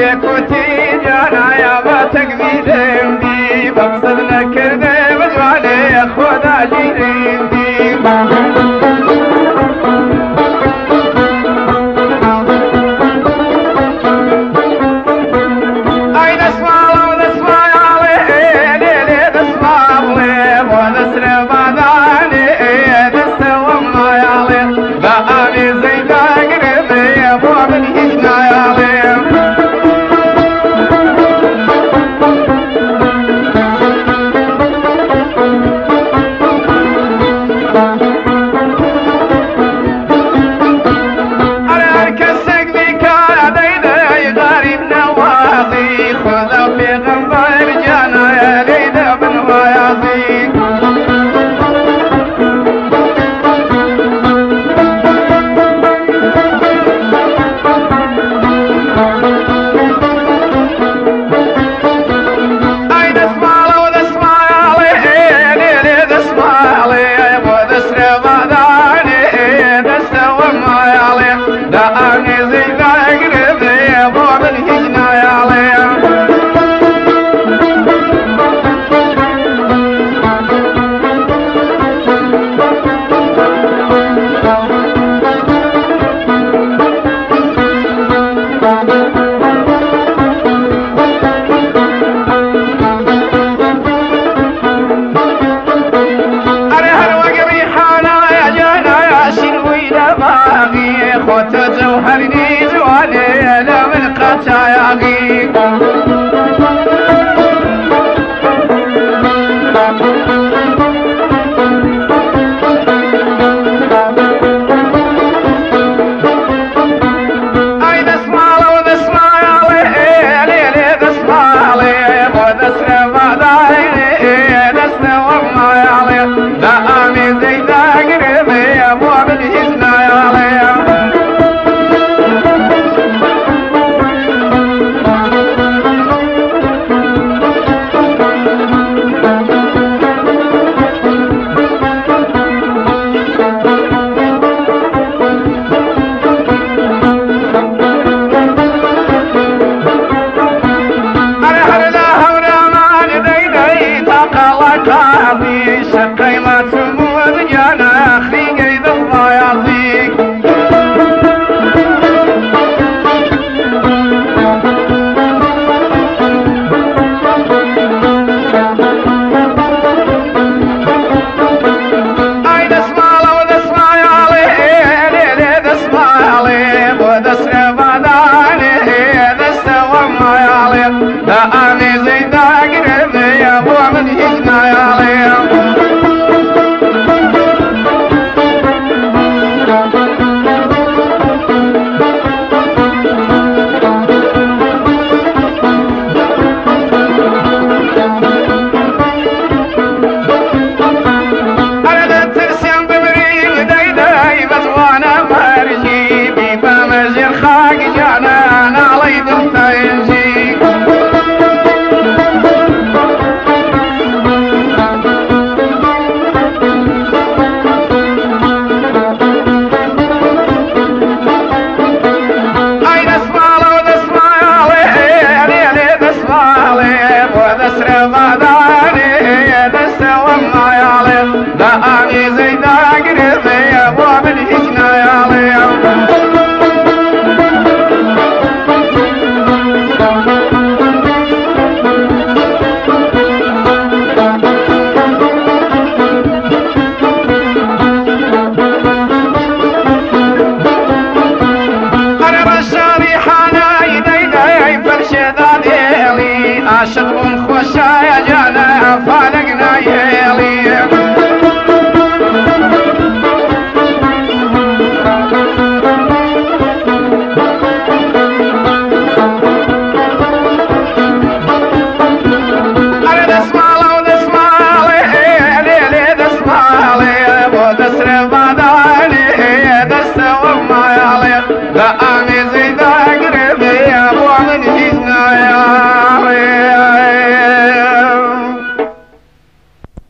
كوتي جانا يا ما تقبيلين بي بقصدنا كرنا بجوالي خدا جيرين بي جوهرني جوالي لا من قشاياقي اي دسمالة ودسمالي ليلي دسمالي ودسر مدايني دسر ومايالي لا امي زي داقربي ابو بالهجنا يالي شقي ما تموت جانا اخي قيد الله يعطيك اي دسمالة ودسمالي ليلي دسمالي ودسر مداني دسر ومايالي لا اني زيد اقربني يا ابو من هجنا يالي عاشق خوشا